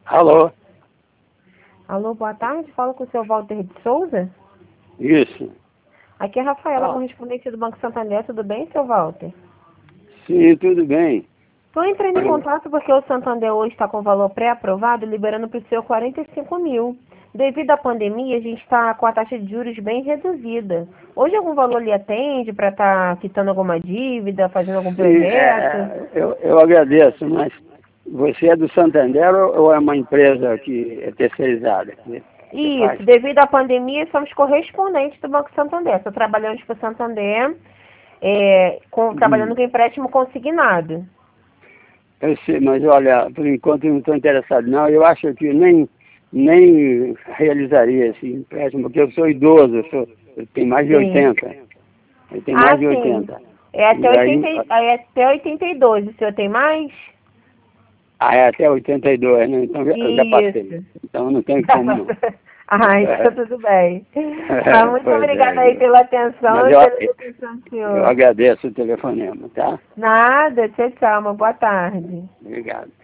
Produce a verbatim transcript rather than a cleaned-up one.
Alô? Alô, boa tarde. Fala com o seu Walter de Souza. Isso. Aqui é a Rafaela, Ah, correspondente do Banco Santander. Tudo bem, seu Walter? sim, tudo bem. Estou entrando em Eu- contato porque o Santander hoje está com valor pré-aprovado, liberando para o seu quarenta e cinco mil. Devido à pandemia, a gente está com a taxa de juros bem reduzida. Hoje algum valor lhe atende para estar quitando alguma dívida, fazendo algum Sim, projeto? é, eu, eu agradeço, mas você é do Santander ou ou é uma empresa que é terceirizada? Que, que faz? Isso, devido à pandemia, somos correspondentes do Banco Santander. Estou trabalhando para o Santander, é, com, Hum, trabalhando com empréstimo consignado. eu sei, mas olha, por enquanto eu não estou interessado não. Eu acho que nem, nem realizaria esse empréstimo, porque eu sou idoso, eu, sou, eu tenho mais de Sim. oitenta. Eu tenho Ah, mais de sim. oitenta. É até E aí, oitenta, e- é até oitenta e dois. O senhor tem mais? ah, é até oitenta e dois, né? Então já- eu já passei. Isso. Então não tem como não. Ah, então tudo bem. Mas muito Pois obrigada é. aí pela atenção Mas e eu, pela atenção do eu senhor. agradeço o telefonema, tá? Nada, tchau, tchau. Uma boa tarde. Obrigado.